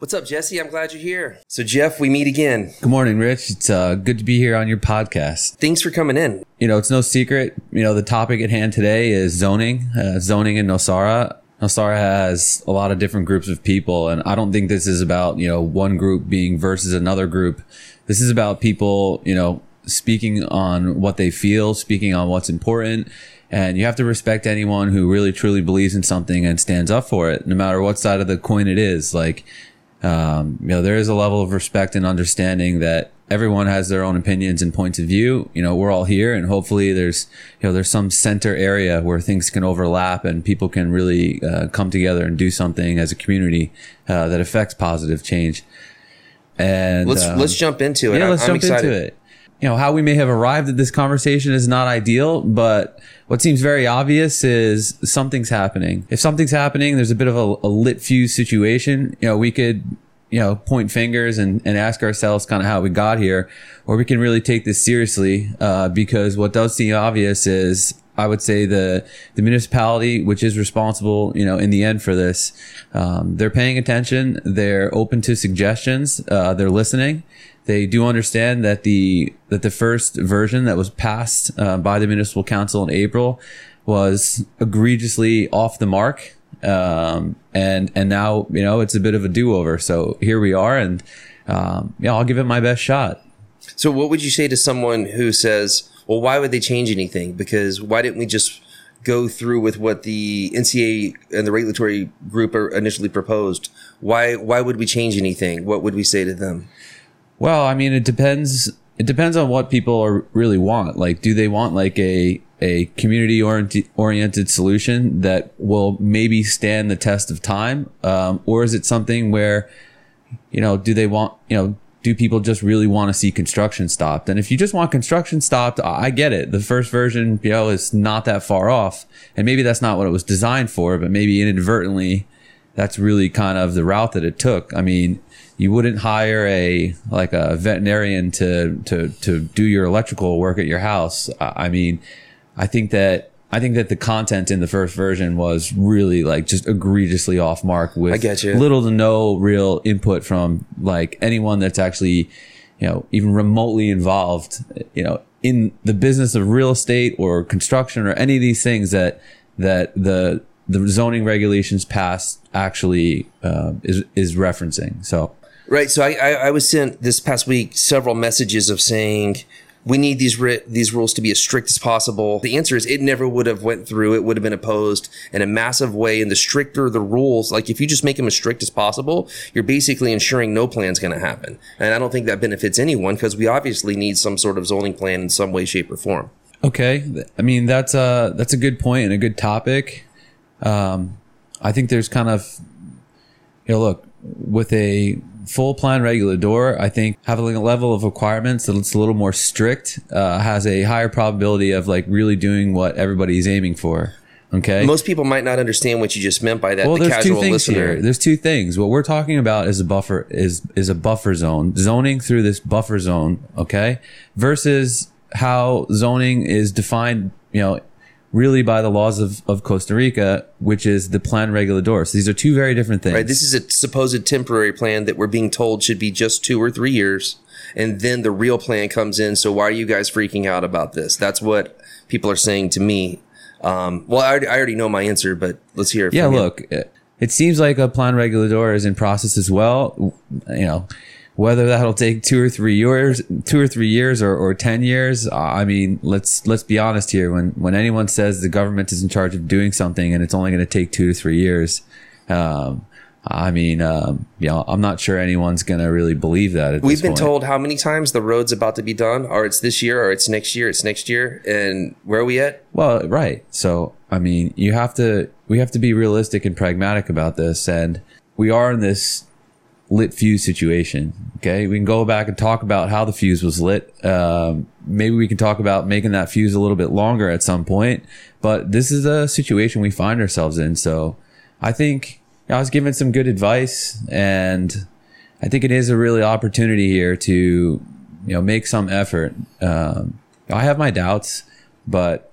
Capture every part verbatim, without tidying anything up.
What's up, Jesse? I'm glad you're here. So, Jeff, we meet again. Good morning, Rich. It's uh, good to be here on your podcast. Thanks for coming in. You know, it's no secret. You know, the topic at hand today is zoning, uh, zoning in Nosara. Nosara has a lot of different groups of people, and I don't think this is about, you know, one group being versus another group. This is about people, you know, speaking on what they feel, speaking on what's important. And you have to respect anyone who really truly believes in something and stands up for it, no matter what side of the coin it is. Like, um, you know, there is a level of respect and understanding that everyone has their own opinions and points of view. You know, we're all here, and hopefully there's, you know, there's some center area where things can overlap and people can really uh, come together and do something as a community uh, that affects positive change. And let's um, let's jump into it. Yeah, let's I'm jump excited. into it. You know, how we may have arrived at this conversation is not ideal, but what seems very obvious is something's happening. If something's happening, there's a bit of a, a lit fuse situation. You know, we could, you know, point fingers and, and ask ourselves kind of how we got here, or we can really take this seriously, uh, because what does seem obvious is, I would say the, the municipality, which is responsible, you know, in the end for this, um, they're paying attention. They're open to suggestions. Uh, they're listening. They do understand that the, that the first version that was passed, uh, by the municipal council in April was egregiously off the mark. Um, and, and now, you know, it's a bit of a do-over. So here we are, and, um, yeah, I'll give it my best shot. So what would you say to someone who says, well, why would they change anything? Because why didn't we just go through with what the N C A A and the regulatory group initially proposed? Why, why would we change anything? What would we say to them? Well, I mean, it depends. It depends on what people are really want. Like, do they want like a, a community oriented, oriented solution that will maybe stand the test of time? Um, or is it something where, you know, do they want, you know, do people just really want to see construction stopped? And if you just want construction stopped, I get it. The first version, you know, is not that far off. And maybe that's not what it was designed for, but maybe inadvertently, that's really kind of the route that it took. I mean, you wouldn't hire a, like a veterinarian to, to, to do your electrical work at your house. I mean, I think that, I think that the content in the first version was really like just egregiously off mark with I get you. little to no real input from like anyone that's actually, you know, even remotely involved, you know, in the business of real estate or construction or any of these things that, that the, the zoning regulations passed actually, uh, is, is referencing. So. Right. So I, I, I was sent this past week several messages of saying we need these ri- these rules to be as strict as possible. The answer is it never would have went through. It would have been opposed in a massive way. And the stricter the rules, like if you just make them as strict as possible, you're basically ensuring no plan's going to happen. And I don't think that benefits anyone because we obviously need some sort of zoning plan in some way, shape, or form. Okay. I mean, that's a, that's a good point and a good topic. Um, I think there's kind of, you know, look, with a full plan regulador, I think having a level of requirements that's a little more strict uh, has a higher probability of like really doing what everybody's aiming for. Okay. Most people might not understand what you just meant by that. Well, the there's casual two things listener. here. There's two things. What we're talking about is a buffer is is a buffer zone, zoning through this buffer zone. Okay, versus how zoning is defined, you know, really by the laws of, of Costa Rica, which is the plan regulador. So these are two very different things. Right. This is a supposed temporary plan that we're being told should be just two or three years. And then the real plan comes in. So why are you guys freaking out about this? That's what people are saying to me. Um, well, I already, I already know my answer, but let's hear it Yeah, from you. look, it seems like a plan regulador is in process as well. You know, whether that'll take two or three years, two or three years, or, or ten years. I mean, let's let's be honest here. When when anyone says the government is in charge of doing something and it's only going to take two to three years, um, I mean, um, you know, I'm not sure anyone's going to really believe that. At We've this been point. told how many times the road's about to be done, or it's this year, or it's next year, it's next year, and where are we at? Well, right. So, I mean, you have to, we have to be realistic and pragmatic about this. And we are in this lit fuse situation. Okay. We can go back and talk about how the fuse was lit. Um, maybe we can talk about making that fuse a little bit longer at some point, but this is a situation we find ourselves in. So I think I was given some good advice, and I think it is a really opportunity here to, you know, make some effort. Um, I have my doubts, but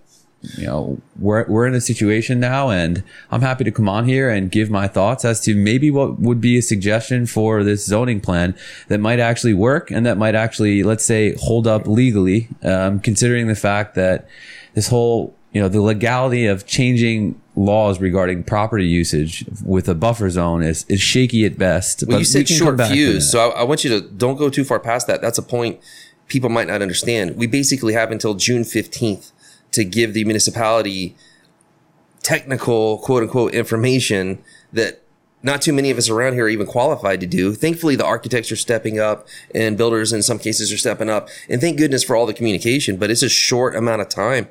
you know, we're, we're in a situation now, and I'm happy to come on here and give my thoughts as to maybe what would be a suggestion for this zoning plan that might actually work and that might actually, let's say, hold up legally, um, considering the fact that this whole, you know, the legality of changing laws regarding property usage with a buffer zone is, is shaky at best. Well, but you said we can short come back to fuse, that. so I, I want you to don't go too far past that. That's a point people might not understand. We basically have until June fifteenth to give the municipality technical, quote unquote, information that not too many of us around here are even qualified to do. Thankfully, the architects are stepping up and builders in some cases are stepping up. And thank goodness for all the communication, but it's a short amount of time.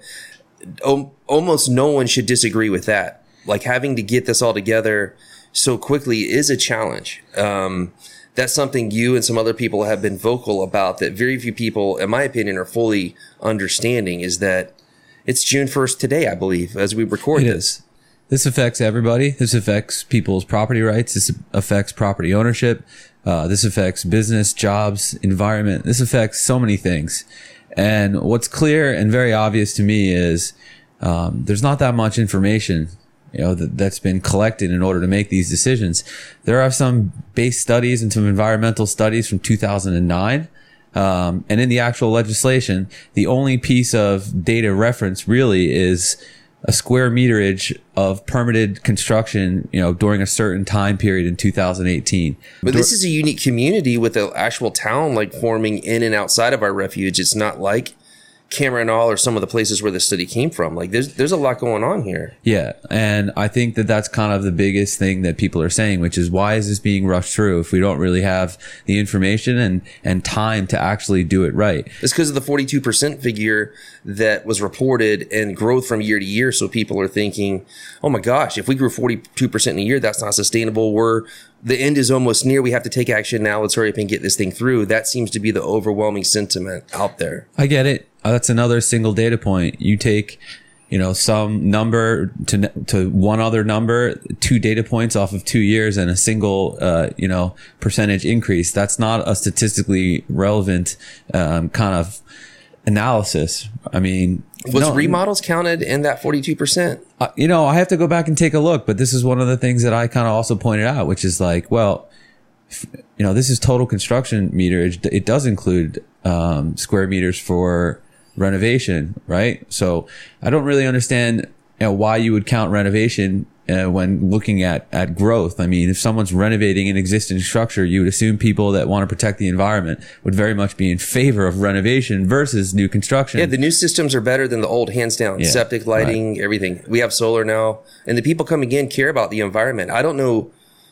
O- almost no one should disagree with that. Like having to get this all together so quickly is a challenge. Um, that's something you and some other people have been vocal about that very few people, in my opinion, are fully understanding, is that it's June first today, I believe, as we record It this. is. This affects everybody. This affects people's property rights. This affects property ownership. Uh, this affects business, jobs, environment. This affects so many things. And what's clear and very obvious to me is um, there's not that much information, you know, that, that's been collected in order to make these decisions. There are some base studies and some environmental studies from two thousand nine. Um, and in the actual legislation, the only piece of data reference really is a square meterage of permitted construction, you know, during a certain time period in two thousand eighteen. But this is a unique community with an actual town like forming in and outside of our refuge. It's not like Cameron-All or some of the places where the study came from. Like there's there's a lot going on here. Yeah, and I think that that's kind of the biggest thing that people are saying, which is why is this being rushed through if we don't really have the information and and time to actually do it right? It's because of the forty-two percent figure that was reported and growth from year to year. So people are thinking, oh my gosh, if we grew forty-two percent in a year, that's not sustainable. We're the end is almost near. We have to take action now. Let's hurry up and get this thing through. That seems to be the overwhelming sentiment out there. I get it. Uh, That's another single data point. You take, you know, some number to to one other number, two data points off of two years and a single, uh, you know, percentage increase. That's not a statistically relevant um, kind of analysis. I mean, Was no, remodels counted in that forty-two percent? Uh, you know, I have to go back and take a look, but this is one of the things that I kind of also pointed out, which is like, well, f- you know, this is total construction meterage. It does include um, square meters for renovation, right? So I don't really understand, you know, why you would count renovation uh, when looking at, at growth. I mean, if someone's renovating an existing structure, you would assume people that want to protect the environment would very much be in favor of renovation versus new construction. Yeah, the new systems are better than the old, hands down. Yeah, Septic, lighting, right. everything. We have solar now, and the people coming in care about the environment. I don't know,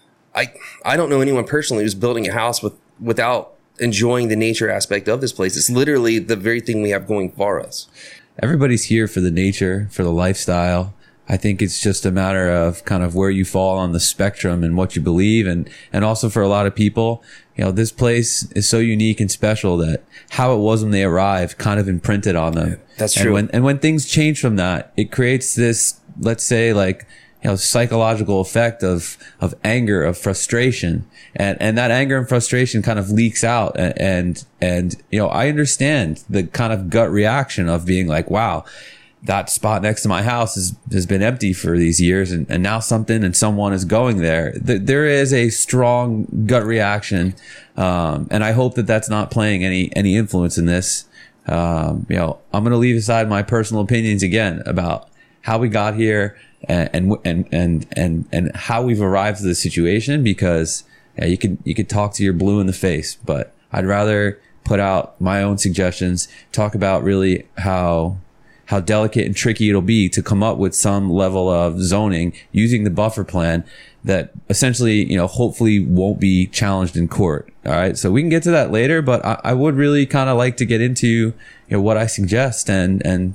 I I don't know anyone personally who's building a house with without enjoying the nature aspect of this place. It's literally the very thing we have going for us. Everybody's here for the nature, for the lifestyle. I think it's just a matter of kind of where you fall on the spectrum and what you believe. And, and also for a lot of people, you know, this place is so unique and special that how it was when they arrived kind of imprinted on them. That's and true. When, and when things change from that, it creates this, let's say, like, you know, psychological effect of, of anger, of frustration. And, and that anger and frustration kind of leaks out. And, and, and, you know, I understand the kind of gut reaction of being like, wow, that spot next to my house has, has been empty for these years. And, and now something and someone is going there. Th- there is a strong gut reaction. Um, and I hope that that's not playing any, any influence in this. Um, you know, I'm going to leave aside my personal opinions again about how we got here and, and, and, and, and how we've arrived to the situation, because yeah, you could, you could talk to your blue in the face, but I'd rather put out my own suggestions, talk about really how, how delicate and tricky it'll be to come up with some level of zoning using the buffer plan that essentially, you know, hopefully won't be challenged in court. All right. So we can get to that later, but I, I would really kind of like to get into, you know, what I suggest. And, and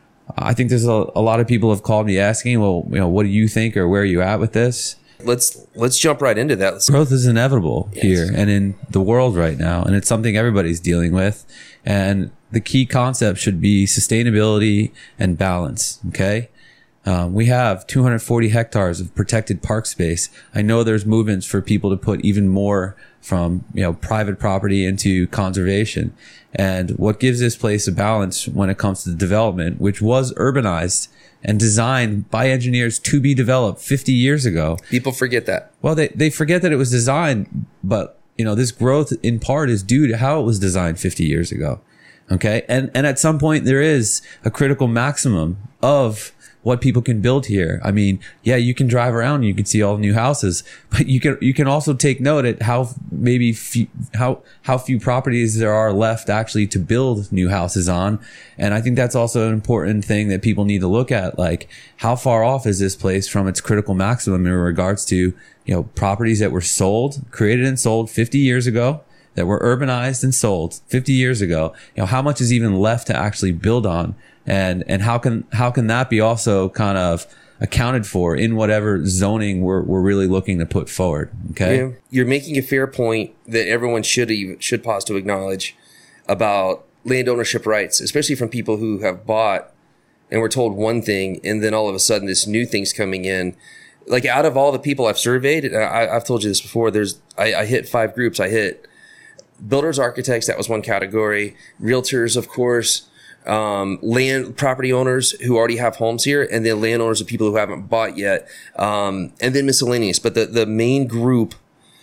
I think there's a, a lot of people have called me asking, well, you know, what do you think, or where are you at with this? Let's, let's jump right into that. Let's- Growth is inevitable Yes. here and in the world right now. And it's something everybody's dealing with. And the key concept should be sustainability and balance. Okay. Um, we have two hundred forty hectares of protected park space. I know there's movements for people to put even more from, you know, private property into conservation. And what gives this place a balance when it comes to the development, which was urbanized and designed by engineers to be developed fifty years ago. People forget that. Well, they, they forget that it was designed, but, you know, this growth in part is due to how it was designed fifty years ago. Okay. And, and at some point there is a critical maximum of what people can build here. I mean, yeah, you can drive around and you can see all the new houses, but you can, you can also take note at how maybe few, how, how few properties there are left actually to build new houses on. And I think that's also an important thing that people need to look at. Like, how far off is this place from its critical maximum in regards to, you know, properties that were sold, created and sold fifty years ago, that were urbanized and sold fifty years ago? You know, how much is even left to actually build on? And, and how can, how can that be also kind of accounted for in whatever zoning we're, we're really looking to put forward? Okay. Yeah. You're making a fair point that everyone should even, should pause to acknowledge about land ownership rights, especially from people who have bought and were told one thing, and then all of a sudden this new thing's coming in. Like, out of all the people I've surveyed, and I, I've told you this before, there's, I, I hit five groups. I hit builders, architects. That was one category. Realtors, of course. Um, land property owners who already have homes here, and then landowners of people who haven't bought yet. Um, and then miscellaneous. But the, the main group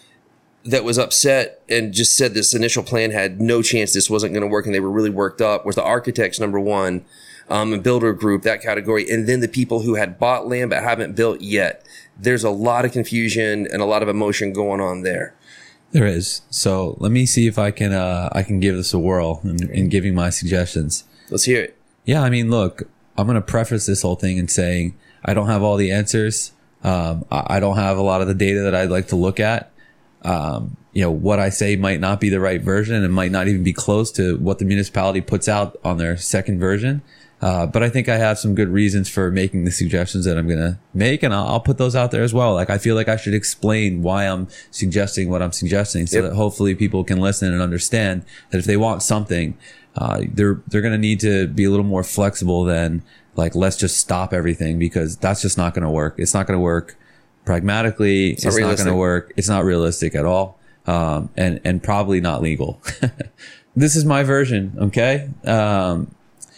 that was upset and just said this initial plan had no chance this wasn't going to work, and they were really worked up, was the architects, number one, um, and builder group, that category. And then the people who had bought land but haven't built yet. There's a lot of confusion and a lot of emotion going on there. There is. So let me see if I can, uh, I can give this a whirl in, in giving my suggestions. Let's hear it. Yeah, I mean, look, I'm going to preface this whole thing in saying I don't have all the answers. Um, I, I don't have a lot of the data that I'd like to look at. Um, you know, what I say might not be the right version, and might not even be close to what the municipality puts out on their second version. Uh, but I think I have some good reasons for making the suggestions that I'm going to make, and I'll, I'll put those out there as well. Like, I feel like I should explain why I'm suggesting what I'm suggesting, so yep. that hopefully people can listen and understand that if they want something, uh, they're, they're going to need to be a little more flexible than, like, let's just stop everything, because that's just not going to work. It's not going to work pragmatically. It's, it's not, not going to work. It's not realistic at all. Um, and, and probably not legal. This is my version. Okay. Um,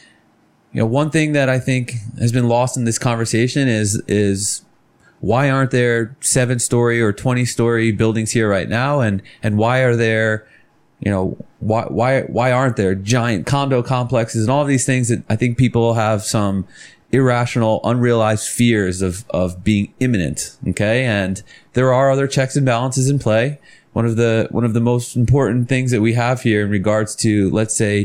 You know, one thing that I think has been lost in this conversation is, is why aren't there seven story or twenty story buildings here right now? And, and why are there, you know, why, why, why aren't there giant condo complexes and all of these things that I think people have some irrational, unrealized fears of, of being imminent. Okay. And there are other checks and balances in play. One of the, one of the most important things that we have here in regards to, let's say,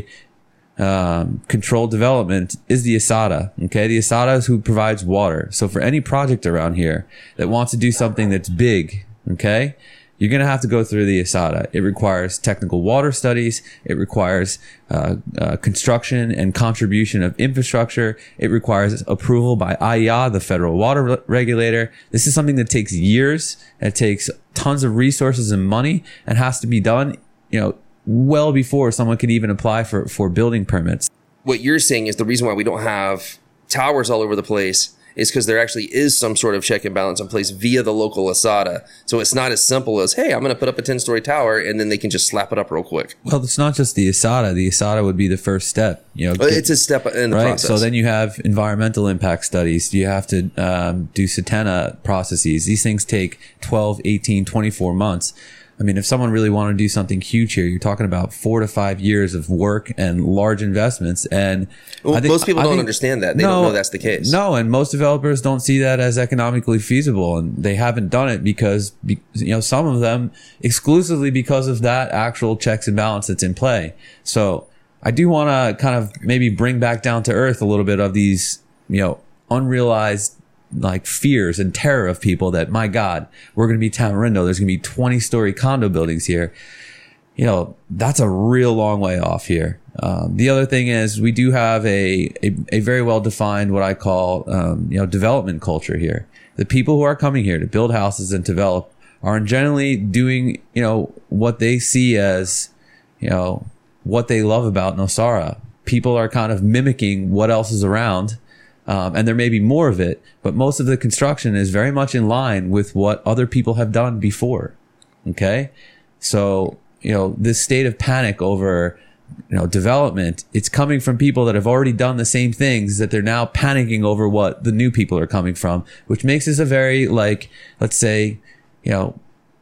Um, controlled development is the ASADA. Okay. The ASADA is who provides water. So for any project around here that wants to do something that's big, okay, you're going to have to go through the ASADA. It requires technical water studies. It requires, uh, uh, construction and contribution of infrastructure. It requires approval by I E A, the federal water re- regulator. This is something that takes years. It takes tons of resources and money, and has to be done, you know, well before someone can even apply for, for building permits. What you're saying is the reason why we don't have towers all over the place is because there actually is some sort of check and balance in place via the local ASADA. So it's not as simple as, hey, I'm going to put up a ten story tower, and then they can just slap it up real quick. Well, it's not just the ASADA. The ASADA would be the first step. You know, well, it's a step in the right? process. So then you have environmental impact studies. You have to um, do SATENA processes. These things take twelve, eighteen, twenty-four months. I mean, if someone really wanted to do something huge here, you're talking about four to five years of work and large investments. And well, I think, most people I don't think, understand that. They no, don't know that's the case. No, and most developers don't see that as economically feasible, and they haven't done it because, you know, some of them exclusively because of that actual checks and balance that's in play. So I do want to kind of maybe bring back down to earth a little bit of these, you know, unrealized like fears and terror of people that, my God, we're going to be Tamarindo. There's going to be twenty story condo buildings here. You know, that's a real long way off here. Um, the other thing is we do have a, a, a very well defined, what I call, um, you know, development culture here. The people who are coming here to build houses and develop are generally doing, you know, what they see as, you know, what they love about Nosara. People are kind of mimicking what else is around. Um, and there may be more of it, but most of the construction is very much in line with what other people have done before. Okay. So, you know, this state of panic over, you know, development, it's coming from people that have already done the same things that they're now panicking over what the new people are coming from, which makes this a very, like, let's say, you know,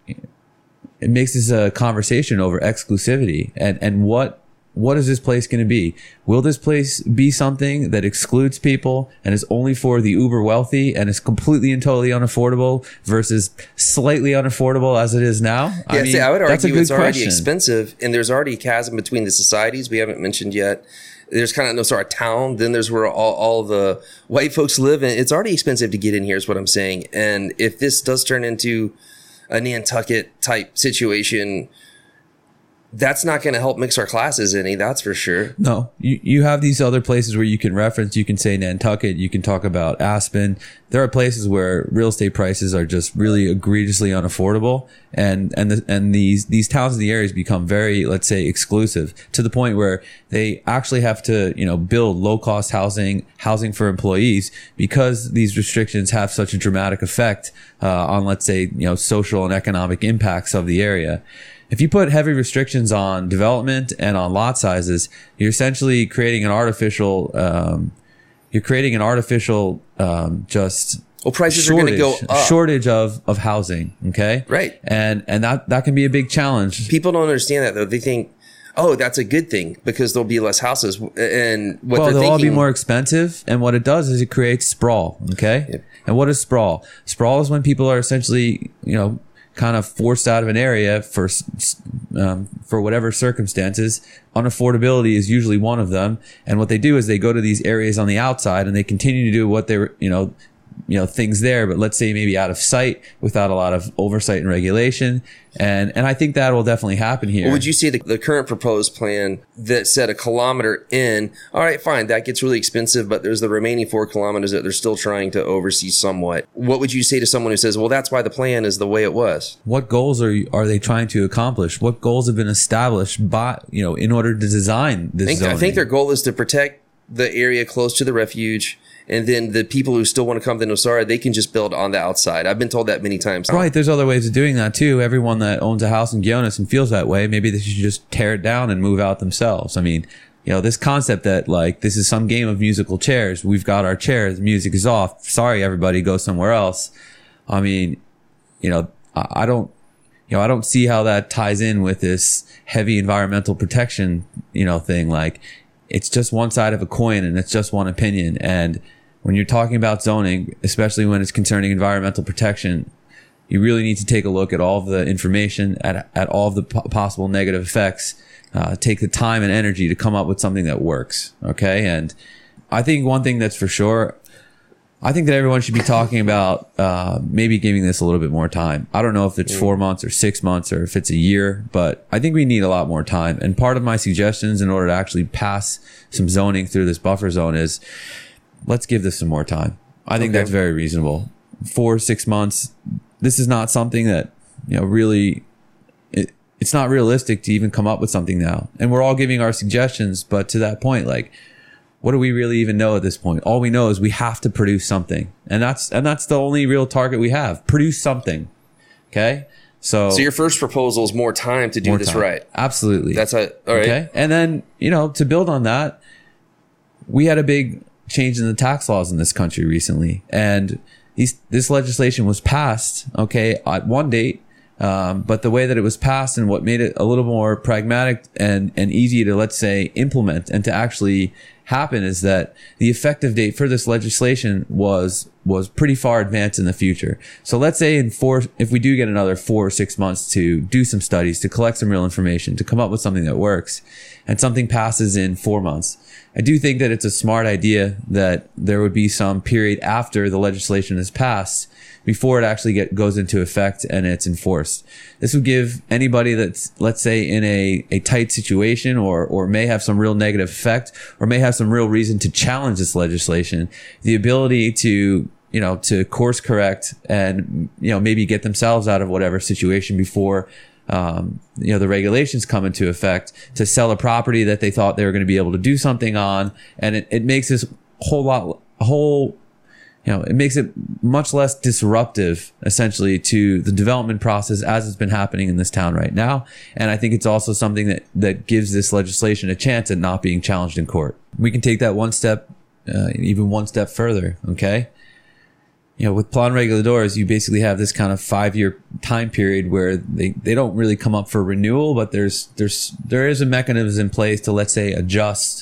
it makes this a conversation over exclusivity and, and what, what is this place going to be? Will this place be something that excludes people and is only for the uber wealthy and is completely and totally unaffordable versus slightly unaffordable as it is now? Yeah, I mean, see, I would that's a argue good it's already question. expensive, and there's already a chasm between the societies we haven't mentioned yet. There's kind of no sort of town. Then there's where all, all the white folks live, and it's already expensive to get in here, is what I'm saying. And if this does turn into a Nantucket type situation, that's not going to help mix our classes any, that's for sure. No, you, you have these other places where you can reference, you can say Nantucket, you can talk about Aspen. There are places where real estate prices are just really egregiously unaffordable. And, and, the, and these, these towns in the areas become very, let's say, exclusive to the point where they actually have to, you know, build low cost housing, housing for employees because these restrictions have such a dramatic effect, uh, on, let's say, you know, social and economic impacts of the area. If you put heavy restrictions on development and on lot sizes, you're essentially creating an artificial, um, you're creating an artificial, um, just well, prices shortage, are going to go up. Shortage of, of housing. Okay. Right. And, and that, that can be a big challenge. People don't understand that though. They think, oh, that's a good thing because there'll be less houses. And what well, they're they'll thinking, all be more expensive. And what it does is it creates sprawl. Okay. Yep. And what is sprawl? Sprawl is when people are essentially, you know, kind of forced out of an area for um, for whatever circumstances. Unaffordability is usually one of them. And what they do is they go to these areas on the outside and they continue to do what they're, you know, you know, things there, but let's say maybe out of sight without a lot of oversight and regulation. And, and I think that will definitely happen here. Well, would you say the, the current proposed plan that said a kilometer in, all right, fine, that gets really expensive, but there's the remaining four kilometers that they're still trying to oversee somewhat. What would you say to someone who says, well, that's why the plan is the way it was? What goals are you, are they trying to accomplish? What goals have been established by, you know, in order to design this I think, zoning? I think their goal is to protect the area close to the refuge. And then the people who still want to come to Nosara, they can just build on the outside. I've been told that many times. Right. There's other ways of doing that too. Everyone that owns a house in Gionis and feels that way, maybe they should just tear it down and move out themselves. I mean, you know, this concept that like this is some game of musical chairs. We've got our chairs, music is off. Sorry, everybody, go somewhere else. I mean, you know, I don't, you know, I don't see how that ties in with this heavy environmental protection, you know, thing. Like it's just one side of a coin and it's just one opinion. And when you're talking about zoning, especially when it's concerning environmental protection, you really need to take a look at all of the information, at, at all of the po- possible negative effects, uh, take the time and energy to come up with something that works. Okay. And I think one thing that's for sure, I think that everyone should be talking about, uh, maybe giving this a little bit more time. I don't know if it's four months or six months or if it's a year, but I think we need a lot more time. And part of my suggestions in order to actually pass some zoning through this buffer zone is, let's give this some more time. I think okay. That's very reasonable. Four, six months. This is not something that, you know, really, it, it's not realistic to even come up with something now. And we're all giving our suggestions, but to that point, like, what do we really even know at this point? All we know is we have to produce something. And that's, and that's the only real target we have. Produce something. Okay. So, so your first proposal is more time to do this time. Right. Absolutely. That's a, all right. Okay. And then, you know, to build on that, we had a big change in the tax laws in this country recently. And these, this legislation was passed, okay, at one date. Um, but the way that it was passed and what made it a little more pragmatic and, and easy to, let's say, implement and to actually happen is that the effective date for this legislation was, was pretty far advanced in the future. So let's say in four, if we do get another four or six months to do some studies, to collect some real information, to come up with something that works, and something passes in four months. I do think that it's a smart idea that there would be some period after the legislation is passed before it actually get, goes into effect and it's enforced. This would give anybody that's, let's say, in a, a tight situation or, or may have some real negative effect or may have some real reason to challenge this legislation, the ability to, you know, to course correct and, you know, maybe get themselves out of whatever situation before Um, you know, the regulations come into effect, to sell a property that they thought they were going to be able to do something on. And it, it makes this whole lot a whole, you know, it makes it much less disruptive essentially to the development process as it's been happening in this town right now. And I think it's also something that, that gives this legislation a chance at not being challenged in court. We can take that one step, uh, even one step further. Okay. You know, with plan reguladores, you basically have this kind of five year time period where they, they don't really come up for renewal, but there's, there's, there is a mechanism in place to, let's say, adjust,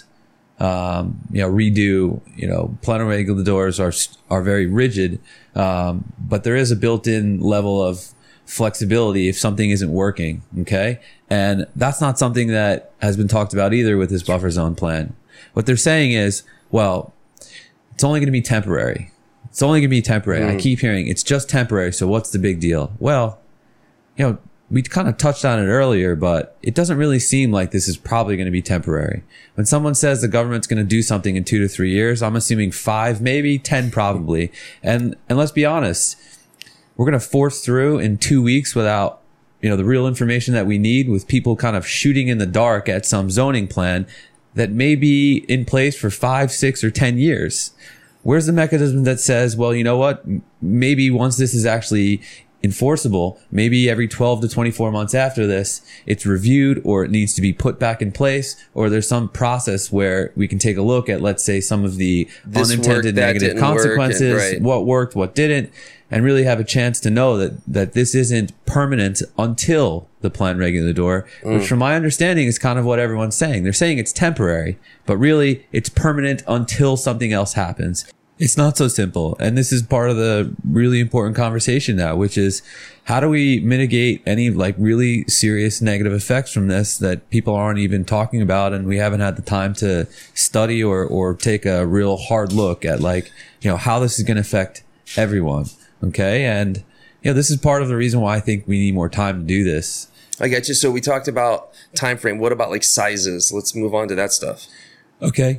um, you know, redo, you know, plan reguladores are, are very rigid. Um, but there is a built in level of flexibility if something isn't working. Okay. And that's not something that has been talked about either with this buffer zone plan. What they're saying is, well, it's only going to be temporary. It's only going to be temporary. Mm. I keep hearing it's just temporary. So what's the big deal? Well, you know, we kind of touched on it earlier, but it doesn't really seem like this is probably going to be temporary. When someone says the government's going to do something in two to three years, I'm assuming five, maybe ten, probably. And, and let's be honest, we're going to force through in two weeks without, you know, the real information that we need, with people kind of shooting in the dark at some zoning plan that may be in place for five, six, or ten years. Where's the mechanism that says, well, you know what? Maybe once this is actually enforceable, maybe every twelve to twenty-four months after this, it's reviewed, or it needs to be put back in place, or there's some process where we can take a look at, let's say, some of the this unintended worked, negative consequences, and, right. what worked, what didn't, and really have a chance to know that, that this isn't permanent until the plan regulador, mm. which from my understanding is kind of what everyone's saying. They're saying it's temporary, but really it's permanent until something else happens. It's not so simple. And this is part of the really important conversation now, which is how do we mitigate any like really serious negative effects from this that people aren't even talking about, and we haven't had the time to study or, or take a real hard look at, like, you know, how this is going to affect everyone. Okay. And, you know, this is part of the reason why I think we need more time to do this. I get you. So we talked about time frame. What about like sizes? Let's move on to that stuff. Okay.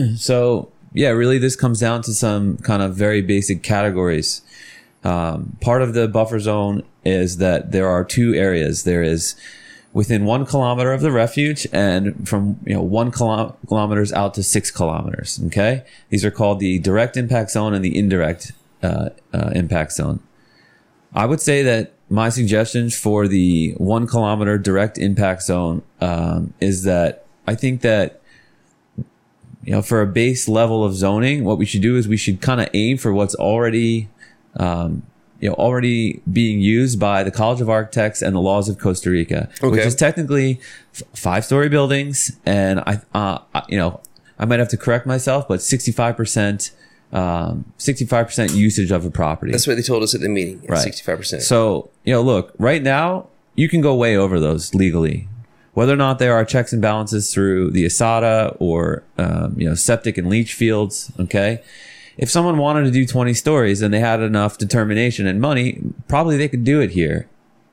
So yeah, really this comes down to some kind of very basic categories. Um, part of the buffer zone is that there are two areas. There is within one kilometer of the refuge, and from, you know, one kilo- kilometers out to six kilometers. Okay. These are called the direct impact zone and the indirect uh, uh, impact zone. I would say that my suggestions for the one kilometer direct impact zone um, is that I think that, you know, for a base level of zoning, what we should do is we should kind of aim for what's already, um, you know, already being used by the College of Architects and the laws of Costa Rica, okay. which is technically f- five-story buildings. And I, uh, you know, I might have to correct myself, but sixty-five percent, um, sixty-five percent usage of a property. That's what they told us at the meeting. Right. sixty-five percent. So, you know, look, right now you can go way over those legally. Whether or not there are checks and balances through the ASADA or, um, you know, septic and leach fields. Okay. If someone wanted to do twenty stories and they had enough determination and money, probably they could do it here.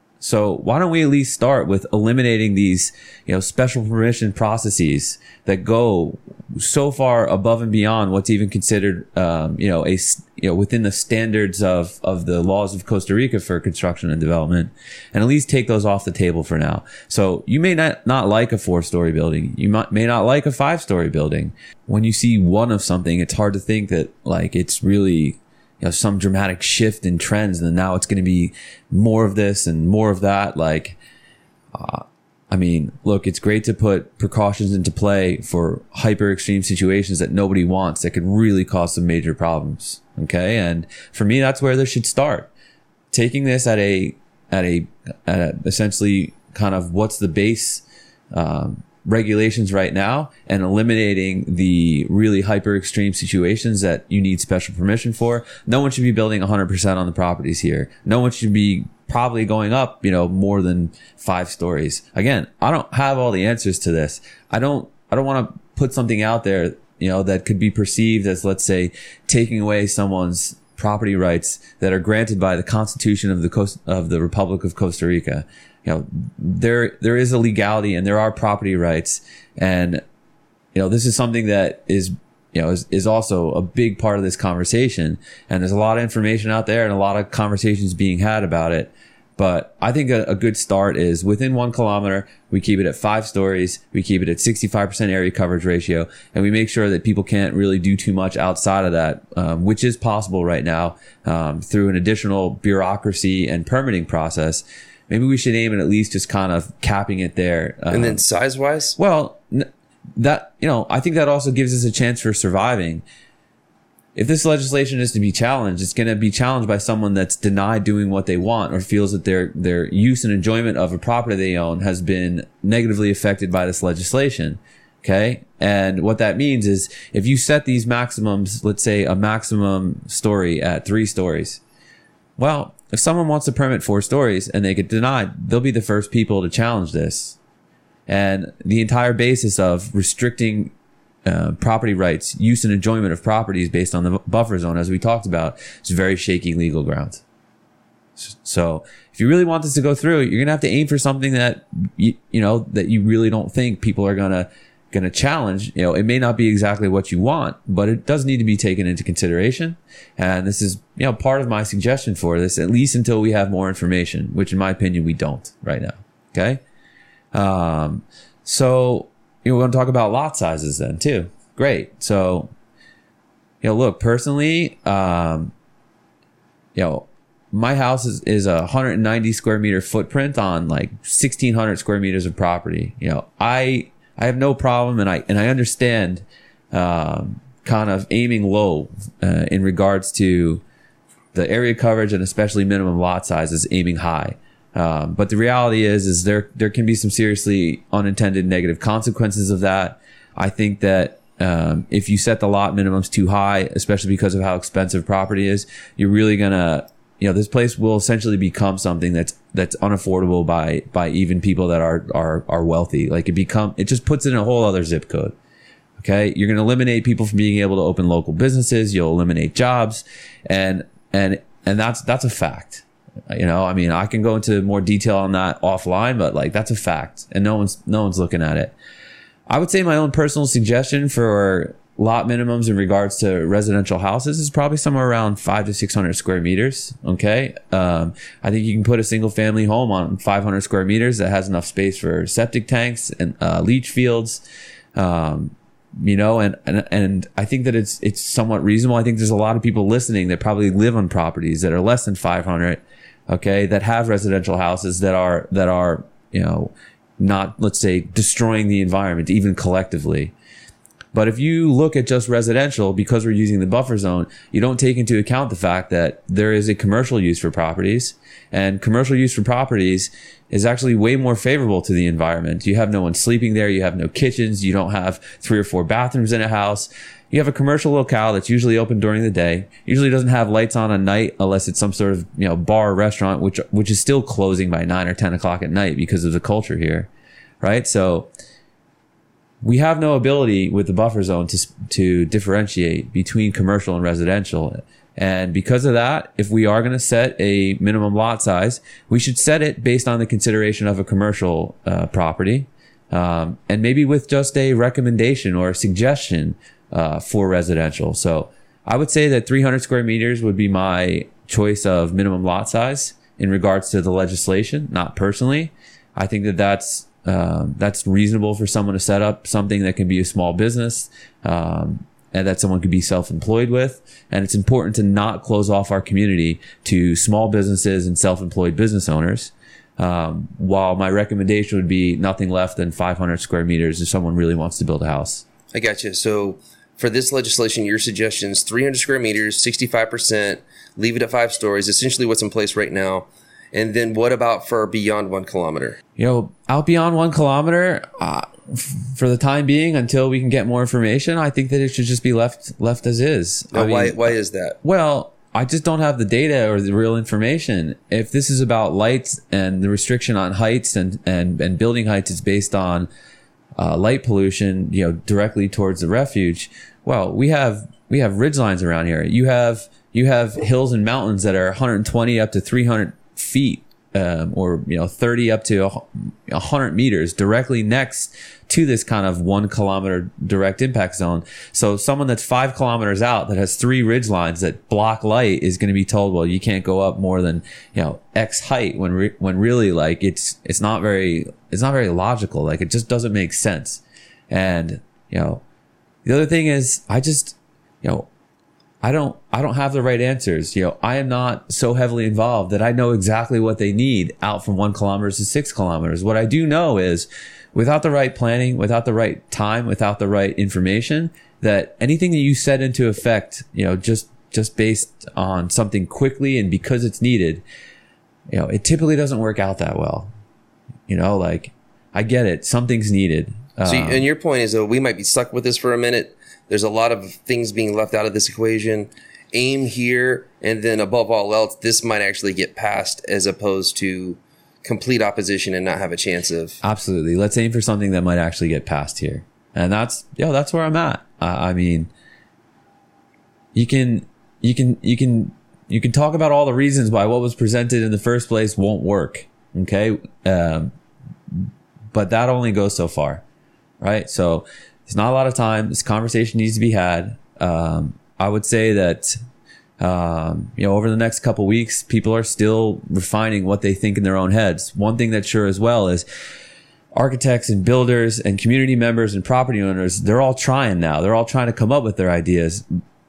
So why don't we at least start with eliminating these, you know, special permission processes that go so far above and beyond what's even considered, um, you know, a, you know, within the standards of, of the laws of Costa Rica for construction and development, and at least take those off the table for now. So you may not, not like a four story building. You might, may not like a five story building. When you see one of something, it's hard to think that like it's really, you know, some dramatic shift in trends, and now it's going to be more of this and more of that. Like, uh, I mean, look, it's great to put precautions into play for hyper extreme situations that nobody wants that could really cause some major problems. Okay. And for me, that's where this should start. Taking this at a, at a, at a essentially kind of what's the base, um, regulations right now, and eliminating the really hyper extreme situations that you need special permission for. No one should be building one hundred percent on the properties here. No one should be probably going up, you know, more than five stories. Again, I don't have all the answers to this. I don't, I don't want to put something out there, you know, that could be perceived as, let's say, taking away someone's property rights that are granted by the Constitution of the Coast of the Republic of Costa Rica. You know, there, there is a legality and there are property rights. And, you know, this is something that is, you know, is, is also a big part of this conversation. And there's a lot of information out there and a lot of conversations being had about it. But I think a, a good start is within one kilometer, we keep it at five stories, we keep it at sixty-five percent area coverage ratio, and we make sure that people can't really do too much outside of that, um, which is possible right now um, through an additional bureaucracy and permitting process. Maybe we should aim at at least just kind of capping it there. Um, and then size-wise? Well, n- that, you know, I think that also gives us a chance for surviving. If this legislation is to be challenged, it's going to be challenged by someone that's denied doing what they want or feels that their their use and enjoyment of a property they own has been negatively affected by this legislation. Okay? And what that means is if you set these maximums, let's say a maximum story at three stories, well, if someone wants to permit four stories and they get denied, they'll be the first people to challenge this. And the entire basis of restricting Uh, property rights, use and enjoyment of properties based on the buffer zone, as we talked about, is very shaky legal ground. So if you really want this to go through, you're going to have to aim for something that you, you know, that you really don't think people are going to, going to challenge. You know, it may not be exactly what you want, but it does need to be taken into consideration. And this is, you know, part of my suggestion for this, at least until we have more information, which in my opinion, we don't right now. Okay. Um, so, you know, we're going to talk about lot sizes then too. Great. So, you know, look, personally, um, you know, my house is, is a one hundred ninety square meter footprint on like sixteen hundred square meters of property. You know, I, I have no problem. And I, and I understand, um, kind of aiming low, uh, in regards to the area coverage and especially minimum lot sizes aiming high. Um, but the reality is, is there, there can be some seriously unintended negative consequences of that. I think that, um, if you set the lot minimums too high, especially because of how expensive property is, you're really gonna, you know, this place will essentially become something that's, that's unaffordable by, by even people that are, are, are wealthy. Like it become, it just puts it in a whole other zip code. Okay. You're going to eliminate people from being able to open local businesses. You'll eliminate jobs and, and, and that's, that's a fact. You know, I mean, I can go into more detail on that offline, but like that's a fact and no one's, no one's looking at it. I would say my own personal suggestion for lot minimums in regards to residential houses is probably somewhere around five to six hundred square meters. Okay. Um, I think you can put a single family home on five hundred square meters that has enough space for septic tanks and, uh, leach fields. Um, you know, and, and, and I think that it's, it's somewhat reasonable. I think there's a lot of people listening that probably live on properties that are less than five hundred. Okay. That have residential houses that are, that are, you know, not, let's say, destroying the environment, even collectively. But if you look at just residential, because we're using the buffer zone, you don't take into account the fact that there is a commercial use for properties, and commercial use for properties is actually way more favorable to the environment. You have no one sleeping there. You have no kitchens. You don't have three or four bathrooms in a house. You have a commercial locale that's usually open during the day, usually doesn't have lights on at night unless it's some sort of, you know, bar or restaurant, which, which is still closing by nine or ten o'clock at night because of the culture here. Right. So we have no ability with the buffer zone to, to differentiate between commercial and residential. And because of that, if we are going to set a minimum lot size, we should set it based on the consideration of a commercial uh, property. Um, and maybe with just a recommendation or a suggestion uh, for residential. So I would say that three hundred square meters would be my choice of minimum lot size in regards to the legislation, not personally. I think that that's, um, that's reasonable for someone to set up something that can be a small business, um, and that someone could be self-employed with. And it's important to not close off our community to small businesses and self-employed business owners. Um, while my recommendation would be nothing less than five hundred square meters if someone really wants to build a house. I got you. So for this legislation, your suggestions, three hundred square meters, sixty-five percent, leave it at five stories, essentially what's in place right now. And then what about for beyond one kilometer? You know, out beyond one kilometer, uh, f- for the time being, until we can get more information, I think that it should just be left, left as is. Now, I mean, why, why is that? Well, I just don't have the data or the real information. If this is about lights and the restriction on heights and, and, and building heights is based on uh, light pollution, you know, directly towards the refuge. Well, we have, we have ridge lines around here. You have, you have hills and mountains that are one hundred twenty up to three hundred feet um, or you know thirty up to a hundred meters directly next to this kind of one kilometer direct impact zone. So someone that's five kilometers out that has three ridge lines that block light is going to be told, well, you can't go up more than, you know, X height, when re- when really like it's it's not very it's not very logical. Like it just doesn't make sense. And you know, the other thing is, I just you know. I don't, I don't have the right answers. You know, I am not so heavily involved that I know exactly what they need out from one kilometer to six kilometers. What I do know is without the right planning, without the right time, without the right information, that anything that you set into effect, you know, just, just based on something quickly and because it's needed, you know, it typically doesn't work out that well. You know, like I get it. Something's needed. So, um, and your point is though, we might be stuck with this for a minute. There's a lot of things being left out of this equation. Aim here, and then above all else, this might actually get passed as opposed to complete opposition and not have a chance of. Absolutely. Let's aim for something that might actually get passed here. And that's, yo, that's where I'm at. Uh, I mean, you can, you can, you can, you can talk about all the reasons why what was presented in the first place won't work. Okay. Um, but that only goes so far, right? So, there's not a lot of time. This conversation needs to be had. Um, I would say that, um, you know, over the next couple weeks, people are still refining what they think in their own heads. One thing that's sure as well is architects and builders and community members and property owners, they're all trying now. They're all trying to come up with their ideas.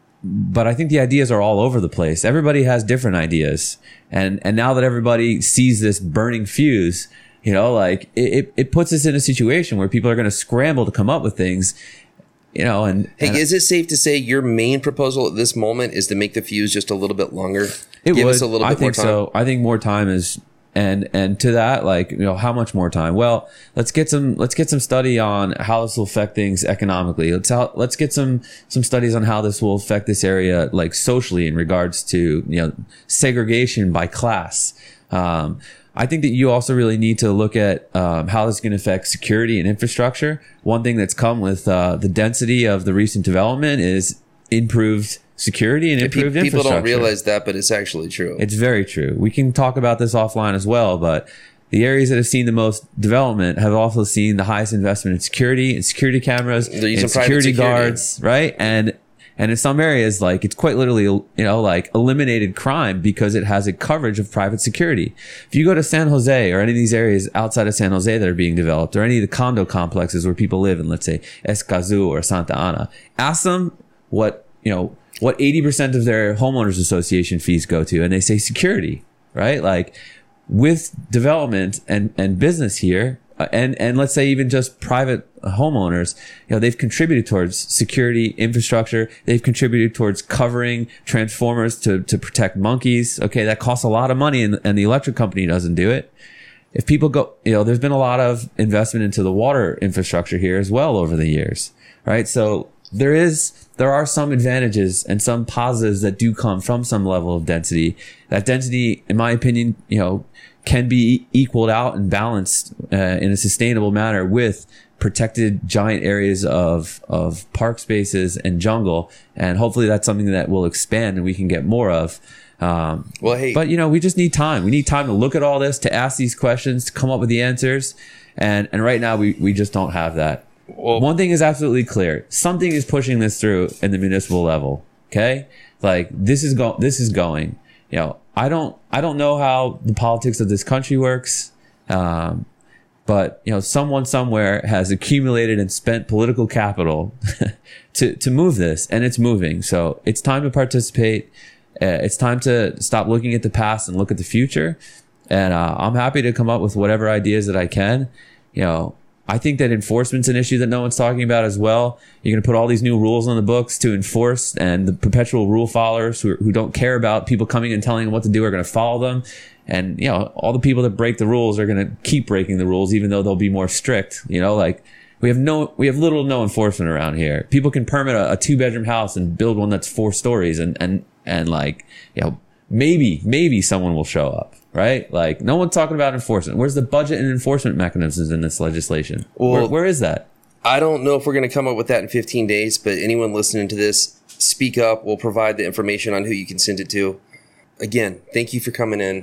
But I think the ideas are all over the place. Everybody has different ideas. And, and now that everybody sees this burning fuse, you know, like it, it puts us in a situation where people are going to scramble to come up with things, you know, and. Hey, and is it safe to say your main proposal at this moment is to make the fuse just a little bit longer? It Give would. us a little I bit more think time. so. I think more time is, and, and to that, like, you know, how much more time? Well, let's get some, let's get some study on how this will affect things economically. Let's, how, let's get some, some studies on how this will affect this area, like socially in regards to, you know, segregation by class. Um, I think that you also really need to look at um, how this is going to affect security and infrastructure. One thing that's come with uh, the density of the recent development is improved security and improved Pe- people infrastructure. don't realize that, but it's actually true. It's very true. We can talk about this offline as well, but the areas that have seen the most development have also seen the highest investment in security and security cameras They're using and private security, security. guards, right? And And in some areas, like it's quite literally, you know, like eliminated crime because it has a coverage of private security. If you go to San Jose or any of these areas outside of San Jose that are being developed, or any of the condo complexes where people live in, let's say Escazú or Santa Ana, ask them what, you know, what eighty percent of their homeowners association fees go to. And they say security, right? Like with development and, and business here, Uh, and, and let's say even just private homeowners, you know, they've contributed towards security infrastructure. They've contributed towards covering transformers to, to protect monkeys. Okay. That costs a lot of money and, and the electric company doesn't do it. If people go, you know, there's been a lot of investment into the water infrastructure here as well over the years, right? So there is, there are some advantages and some positives that do come from some level of density. That density, in my opinion, you know, can be equaled out and balanced uh, in a sustainable manner with protected giant areas of of park spaces and jungle, and hopefully that's something that will expand and we can get more of. Um, well, hey, but you know, we just need time. We need time to look at all this, to ask these questions, to come up with the answers, and and right now we we just don't have that. Well, one thing is absolutely clear: something is pushing this through in the municipal level. Okay, like this is go this is going. You know, I don't, I don't know how the politics of this country works. Um, but you know, someone somewhere has accumulated and spent political capital to, to move this, and it's moving. So it's time to participate. Uh, it's time to stop looking at the past and look at the future. And, uh, I'm happy to come up with whatever ideas that I can. You know, I think that enforcement's an issue that no one's talking about as well. You're going to put all these new rules on the books to enforce, and the perpetual rule followers who, who don't care about people coming and telling them what to do are going to follow them. And, you know, all the people that break the rules are going to keep breaking the rules, even though they'll be more strict. You know, like we have no, we have little to no enforcement around here. People can permit a, a two bedroom house and build one that's four stories and, and, and like, you know, maybe, maybe someone will show up. Right? Like no one's talking about enforcement. Where's the budget and enforcement mechanisms in this legislation? Well, where, where is that? I don't know if we're going to come up with that in fifteen days, but anyone listening to this, speak up. We'll provide the information on who you can send it to. Again, thank you for coming in.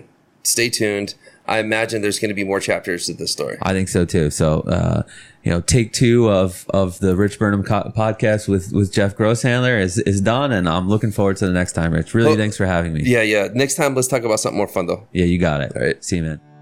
stay tuned. I imagine there's going to be more chapters to this story. I think so too. So, uh, you know, take two of, of the Rich Burnham co- podcast with, with Jeff Grosshandler is, is done. And I'm looking forward to the next time, Rich. Really, well, thanks for having me. Yeah, yeah. Next time, let's talk about something more fun, though. Yeah, you got it. All right. See you, man.